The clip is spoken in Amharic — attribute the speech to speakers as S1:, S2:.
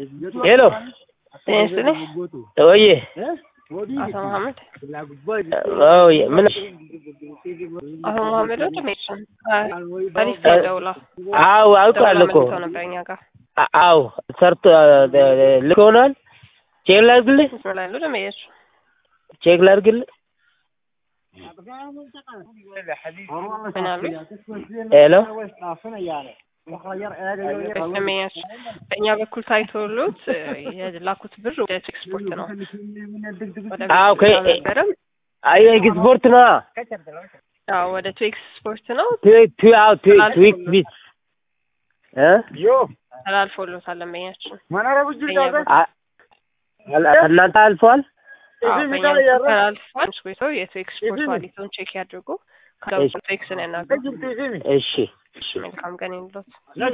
S1: Hello. Oye.
S2: Mohammed.
S1: Oye, ምን
S2: Mohammed automation. አሪፍ ደውላ
S1: አው አውቃለሁ እኮ አው ሰርቶ ልክ ሆኗል። ቼክ ላድርግልህ ቼክ ላድርግልህ ሄሎ በእኛ በኩል ታይቶሎት የላኩት ብር ወደ ኤክስፖርት ነው። አው አይ ኤክስፖርት ነው።
S2: አው ወደ ኤክስፖርት ነው።
S1: ትዊክ ቢት ዮ
S2: አላልፎሎታል ለመያችሁ
S1: እናንተ አልፏል።
S2: አልፏል ወይስ የኤክስፖርት ዋሊቶን ቼክ ያድርጉ። ከዛ ቴክስን ያናገሩ።
S1: እሺ
S2: መልካም ቀን ይሁንልዎት።